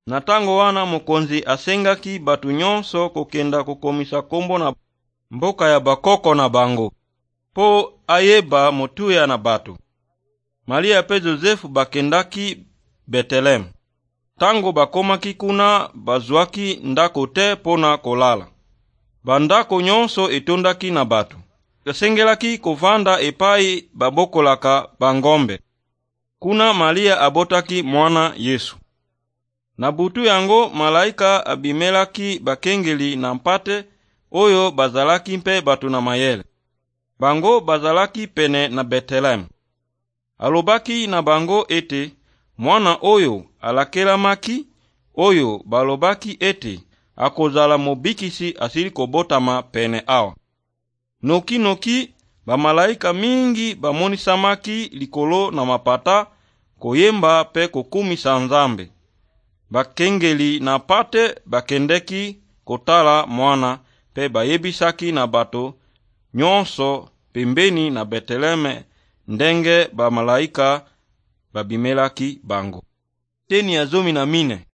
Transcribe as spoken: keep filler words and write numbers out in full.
Na tango wana mokonzi asengaki batu nyonso kokenda kukomisa kombo na mboka ya bakoko na bango, po ayeba motuya na batu. Maria pe Josefu bakendaki Betelem. Tango bakomaki kuna, bazwaki ndako te pona kolala. Bandako nyonso etondaki na batu. Kasengelaki kovanda epai babokolaka bangombe. Kuna Maria abotaki mwana Yesu. Na butu yango malaika abimelaki bakengeli na mpate oyo bazalaki mpe batu na mayele. Bango bazalaki pene na Betelem. Alobaki na bango ete mwana oyo alakelamaki, oyo balobaki ete akozala mobikisi asili kobotama pene awa. Noki noki bamalaika mingi bamonisamaki likolo na mapata koyemba pe kokumisa Nzambe. Bakengeli na pate bakendeki kotala mwana pe bayebisaki na bato nyonso pembeni na Beteleme ndenge bamalaika babimelaki bango. Teni ya zomi na mine.